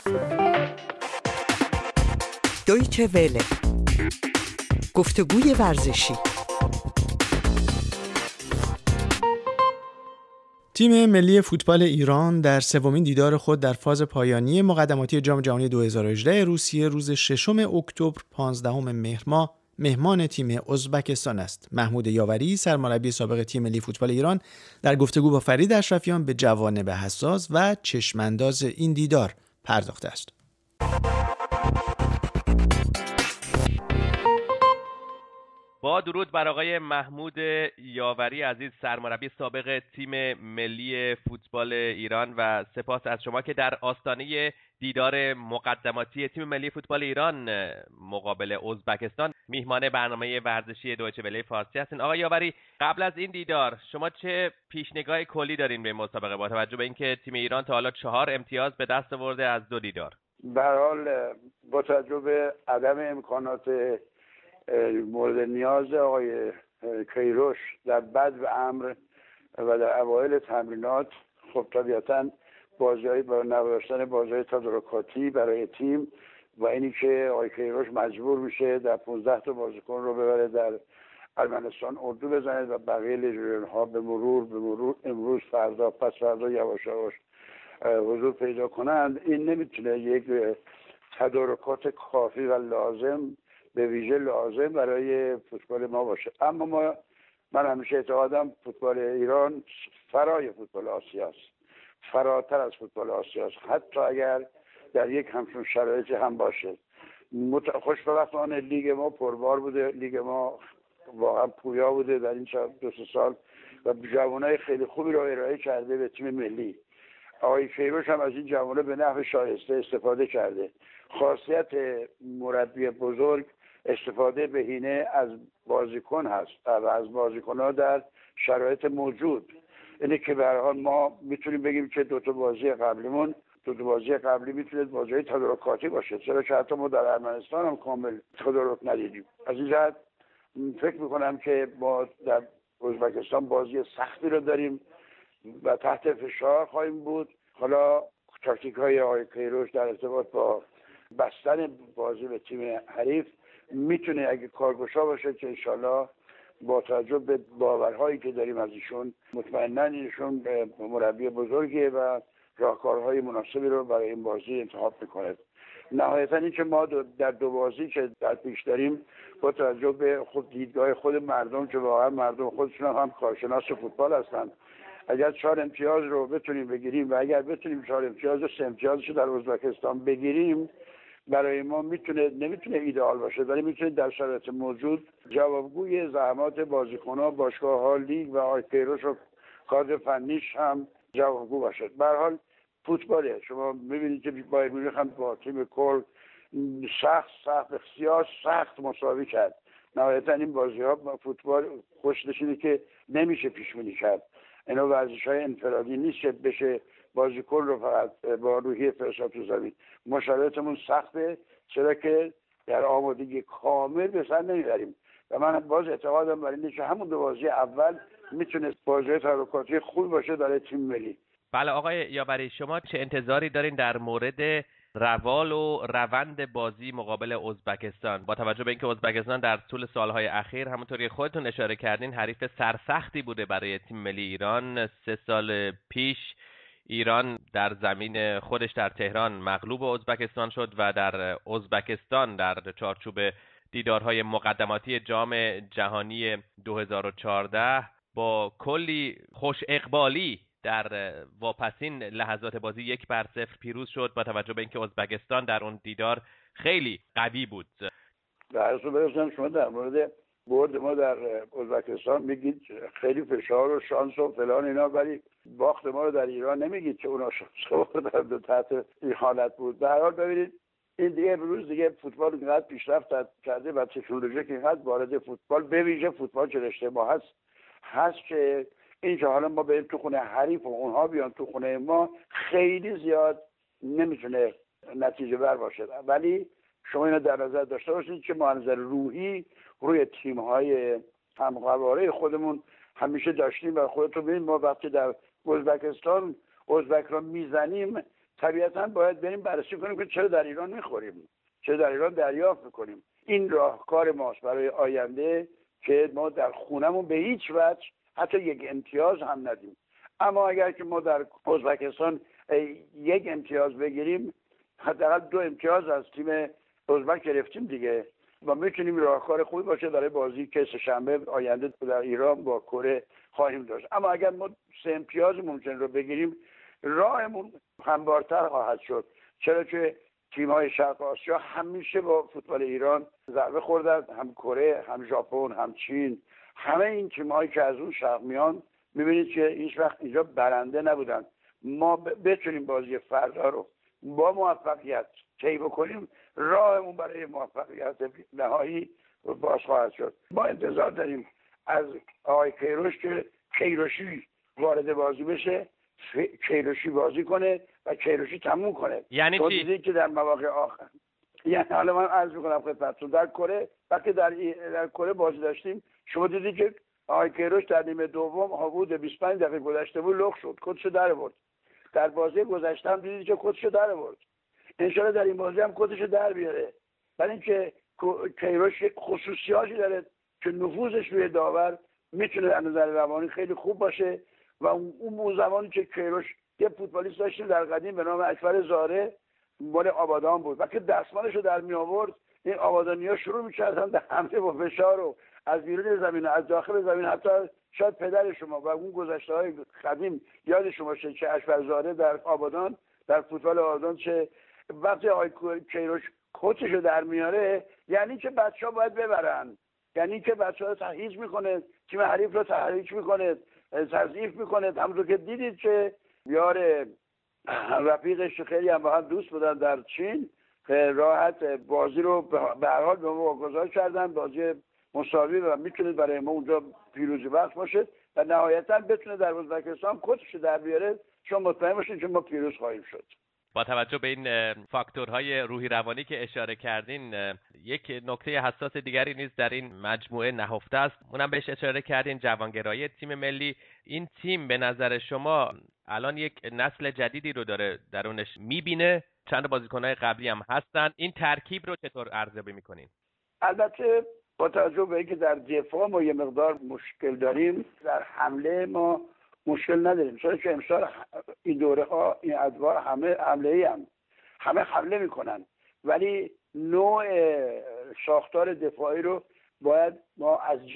دویچه وله، گفتگوی ورزشی. تیم ملی فوتبال ایران در سومین دیدار خود در فاز پایانی مقدماتی جام جهانی 2018 روسیه روز 6 اکتبر 15 مهر ماه مهمان تیم ازبکستان است. محمود یاوری، سرمربی سابق تیم ملی فوتبال ایران، در گفتگو با فرید اشرفیان به جوانب حساس و چشمانداز این دیدار پرداخته است. با درود بر آقای محمود یاوری عزیز، سرمربی سابق تیم ملی فوتبال ایران، و سپاس از شما که در آستانه دیدار مقدماتی تیم ملی فوتبال ایران مقابل ازبکستان میهمان برنامه ورزشی دویچه وله فارسی هستین. آقای یاوری، قبل از این دیدار شما چه پیشنگاه کلی دارین به مسابقه با توجه به اینکه تیم ایران تا حالا 4 امتیاز به دست آورده از 2 دیدار؟ به هر حال با توجه به عدم امکانات مورد نیاز آقای کیروش در بدو امر و در اوایل تمرینات، خب طبیعتاً بازی‌های با نداشتن بازی‌های تدارکاتی برای تیم و اینی که آقای کیروش مجبور میشه در 15 تا بازیکن رو ببره در ارمنستان اردو بزنه و بقیه لژیونرها به مرور امروز فردا پس فردا یواش یواش حضور پیدا کنند، این نمیتونه یک تدارکات کافی و لازم به ویژه لازم برای فوتبال ما باشه. اما من همیشه اعتقادم فوتبال ایران فرای فوتبال آسیاست، فراتر از فوتبال آسیاست، حتی اگر در یک همچون شرایطی هم باشه. خوشبختانه لیگ ما پربار بوده، لیگ ما واقعا پویا بوده در این 2 سال و جوانای خیلی خوبی رو ارائه کرده به تیم ملی. آقای کیروش هم از این جوانه به نحو شایسته استفاده کرده. خاصیت مربی بزرگ استفاده بهینه از بازیکن هست و از بازیکن‌ها در شرایط موجود. اینه که به هر حال ما میتونیم بگیم که 2 تا بازی قبلی میتونه بازی تدارکاتی باشه، چرا که حتی ما در ارمنستان هم کامل تدارک ندیدیم. از این جهت فکر میکنم که ما در ازبکستان بازی سختی رو داریم و تحت فشار خواهیم بود. حالا تاکتیک‌های آقای کیروش در ارتباط با بستن بازی به تیم حریف میتونه اگه کارگشا باشه که انشالله با توجه به باورهایی که داریم از ایشون مطمئناً ایشون مربی بزرگیه و راهکارهای مناسبی رو برای این بازی انتخاب میکنه. نهایتاً این که ما در 2 بازی که در پیش داریم با توجه به خود دیدگاه خود مردم که واقعا مردم خودشون هم کارشناس فوتبال هستن، اگر 4 امتیاز رو بتونیم بگیریم و اگر بتونیم 4 امتیاز و 3 امتیازش رو در ازبکستان بگیریم، برای ما نمیتونه ایدئال باشه، ولی میتونه در شرایط موجود جوابگوی زحمات بازیکن‌ها، باشگاه‌ها، لیگ و آقای کیروش و کادر فنیش هم جوابگو باشه. به هر حال فوتباله. شما میبینید که بایر مونیخ هم با تیم کل بسیار سخت مساوی کرد. نهایتا این بازی‌ها با فوتبال خوش نشینه که نمیشه پیش بینی کرد. اینا ورزش‌های انفرادی نیست که بشه بازیکن رو فقط با روحیه فرستاد تو زمین. مشکلاتمون سخته، چرا که در آمادگی کامل به سر نمیبریم و من باز اعتقادم بر اینه که همون 2 بازی اول میتونه بازی تدارکاتی خوب باشه برای تیم ملی. بله آقای یاوری، شما چه انتظاری دارین در مورد روال و روند بازی مقابل ازبکستان، با توجه به اینکه ازبکستان در طول سالهای اخیر همونطوری خودتون اشاره کردین حریف سرسختی بوده برای تیم ملی ایران؟ 3 سال پیش ایران در زمین خودش در تهران مغلوب ازبکستان شد و در ازبکستان در چارچوب دیدارهای مقدماتی جام جهانی 2014 با کلی خوش اقبالی در واپسین لحظات بازی 1-0 پیروز شد، با توجه به اینکه ازبکستان در اون دیدار خیلی قوی بود. در اصل شما در مورد برد ما در ازبکستان میگید خیلی فشار و شانس و فلان اینا، ولی باخت ما رو در ایران نمیگید که اونا شانس بردن تحت این حالت بود. در هر حال ببینید این دیگه امروز دیگه فوتبال اینقدر پیشرفت کرده و تکنولوژی که اینقدر وارد فوتبال به ویژه فوتبال چه رشته ما هست که این که حالا ما بریم تو خونه حریف و اونها بیان تو خونه ما خیلی زیاد نمیتونه نتیجه بر باشه. ولی شما اینو در نظر داشته باشید که ما از نظر روحی روی تیم‌های همقواره خودمون همیشه داشتیم و خودتون ببینید ما وقتی در ازبک رو میزنیم طبیعتاً باید بریم بررسی کنیم که چرا در ایران میخوریم، چرا در ایران دریافت میکنیم. این راهکار ماست برای آینده که ما در خونمون به هیچ وجه حتی یک امتیاز هم ندیم. اما اگر که ما در ازبکستان یک امتیاز بگیریم، حداقل 2 امتیاز از تیم ازبک گرفتیم دیگه و میتونیم راهکار خوبی باشه برای بازی که سه‌شنبه آینده در ایران با کره خواهیم داشت. اما اگر ما 3 امتیاز ممکن رو بگیریم، راهمون هموارتر خواهد شد، چرا که تیم‌های شرق آسیا همیشه با فوتبال ایران ضربه خوردن، هم کره، هم ژاپن، هم چین. همه این تیم‌هایی که از اون شرق میان می‌بینید که هیچ وقت اینجا برنده نبودن. ما بتونیم بازی فردا رو با موفقیت طی بکنیم، راهمون برای موفقیت نهایی باز خواهد شد. ما انتظار داریم از آقای کیروش که کیروشی وارد بازی بشه، کیروشی بازی کنه و کیروشی تموم کنه. یعنی چی؟ دیدید که در مواقع آخر، یعنی حالا من عرض می‌کنم خدمتتون، در کره وقتی در کره بازی داشتیم، شما دیدید که آقای کیروش در نیمه دوم حدود 25 دقیقه گذشته بود لغ شد، کتشو در آورد. در بازی گذشته هم دیدید که کتشو در آورد. ان شاءالله در این بازی هم کتشو در بیاره. برای اینکه کیروش خصوصیاتی داره که نفوذش روی داور میتونه از نظر روانی خیلی خوب باشه و اون زمانی که کیروش یه فوتبالیست داشتیم در قدیم به نام اکبر زاره، مال آبادان بود، وقتی دستمالشو در می آورد این آبادانی‌ها شروع می‌کردن به حمله و فشار و از بیرون زمین از داخل زمین، حتی شاید پدر شما و اون گذشته‌های قدیم یاد شما شه که اکبر زاره در آبادان، در فوتبال آبادان، چه وقتی آقای کیروش کتشو در میاره یعنی که بچه‌ها باید ببرن، یعنی که بچه‌ها رو تحریض میکنه، تیم حریف رو تحریک میکنه، تضعیف میکنه. همونطور که دیدید که یار رفیقش خیلی هم با هم دوست بودن در چین، راحت بازی رو به هر حال به ما واگذار کردن، بازی مساوی و میتونه برای ما اونجا پیروزی بخش باشه و نهایتا بتونه در ازبکستان کتش در بیاره، چون مطمئن باشید که ما پیروز خواهیم شد. با توجه به این فاکتورهای روحی روانی که اشاره کردین، یک نکته حساس دیگری نیز در این مجموعه نهفته است، اونم بهش اشاره کردین، جوانگرایی تیم ملی. این تیم به نظر شما الان یک نسل جدیدی رو داره درونش میبینه؟ چند بازیکن‌های قبلی هم هستن، این ترکیب رو چطور ارزیابی میکنین؟ البته با توجه به اینکه در دفاع ما یه مقدار مشکل داریم، در حمله ما مشکل نداریم، چون که امسال این دوره ها این ادوار همه حمله میکنن، ولی نوع ساختار دفاعی رو باید ما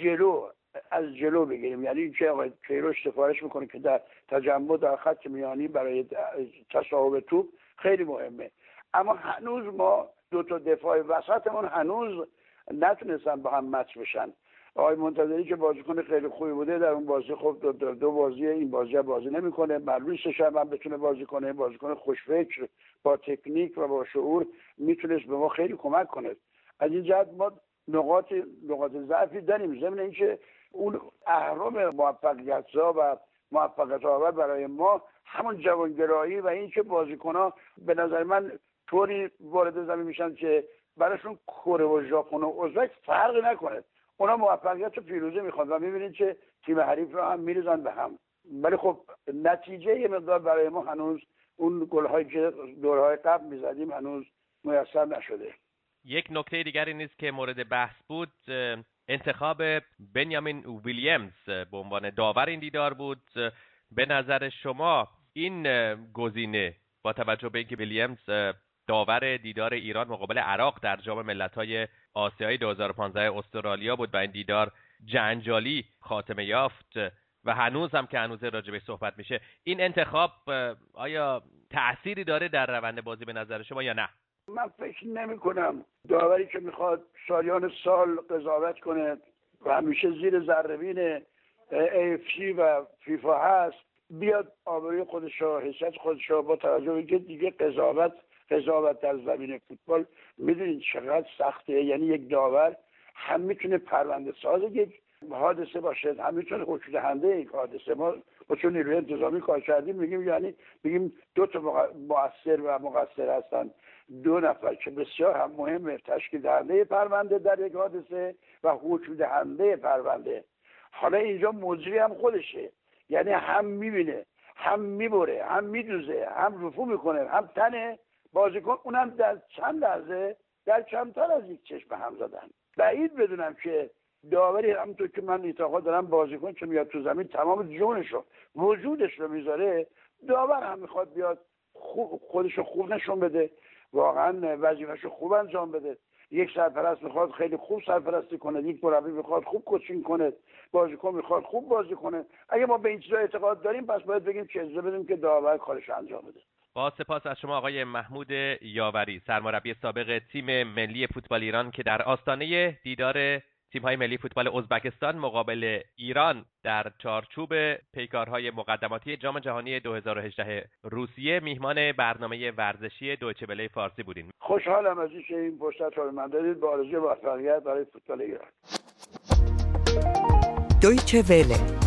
از جلو بگیریم. یعنی اینکه آقای کیروش سفارش میکنه که در تجمع در خط میانی برای تصاحب توپ خیلی مهمه، اما هنوز ما 2 تا دفاع وسطمون هنوز نتونستن با هم مچ بشن. آقای منتظری که بازیکن خیلی خوبی بوده در اون بازی، خب دو بازی این بازی نمیکنه. مرلوسش هم بتونه بازی کنه، بازیکن خوشفکر با تکنیک و با شعور میتونست به ما خیلی کمک کنه. از این جهت ما نقاط ضعفی داریم، ضمن اینکه اون اهرم موفقیت‌زا و موفقیت آور برای ما همون جوانگرایی و این که بازیکن‌ها به نظر من طوری وارد زمین میشن که براشون کره و ژاپن و ازبک فرقی نکنه، اونا موفقیت و پیروزی میخوان و میبینید که تیم حریف را هم میریزن به هم. ولی خب نتیجه یه مقدار برای ما هنوز اون گل‌هایی که دورهای قبل میزدیم هنوز میسر نشده. یک نکته دیگری نیست که مورد بحث بود، انتخاب بنیامین ویلیامز به عنوان داور این دیدار بود. به نظر شما این گزینه با توجه به اینکه ویلیامز داور دیدار ایران مقابل عراق در جام ملت‌های آسیایی 2015 استرالیا بود و این دیدار جنجالی خاتمه یافت و هنوز هم که هنوز راجع به صحبت میشه، این انتخاب آیا تأثیری داره در روند بازی به نظر شما یا نه؟ من فکر نمی کنم داوری که میخواد سالیان سال قضاوت کنه و همیشه زیر ذره‌بین AFC و فیفا هست بیاد آبروی خودش و حیثیت خودش با توجه به اینکه دیگه قضاوت در زمین فوتبال میدونید چقدر سخته. یعنی یک داور هم میتونه پرونده ساز یک حادثه باشه، هم میتونه خودشو دهنده یک حادثه. ما چون نیروی انتظامی کار کردیم میگیم 2 تا مؤثر و مقصر هستن، 2 نفر که بسیار هم مهمه، تشکیل دهنده پرونده در یک حادثه و حکم دهنده پرونده. حالا اینجا مجری هم خودشه، یعنی هم میبینه هم میبره، هم میدوزه، هم رفو میکنه، هم تنه بازیکن، اونم در چند لحظه در کمتر از یک چشم هم زدن. بعید بدونم که داوری همونطور که من اعتقاد دارم بازیکن که میاد تو زمین تمام جونشو وجودش رو میذاره، داور هم میخواد بیاد خودشو خوب نشون بده، واقعا وظیفه‌شو خوب انجام بده. یک سرپرست میخواد خیلی خوب سرپرستی کنه، یک مربی میخواد خوب کوچینگ کنه، بازیکن میخواد خوب بازی کنه. اگه ما به این چیزا اعتقاد داریم پس باید بگیم که اجازه بدیم که داور کارش انجام بده. با سپاس از شما آقای محمود یاوری، سرمربی سابق تیم ملی فوتبال ایران که در آستانه دیدار تیم‌های ملی فوتبال ازبکستان مقابل ایران در چارچوب پیکارهای مقدماتی جام جهانی 2018 روسیه میهمان برنامه ورزشی دویچه وله فارسی بودین. خوشحالم از اینکه این فرصت رو به من دادید. با آرزوی موفقیت برای فوتبال ایران. دویچه وله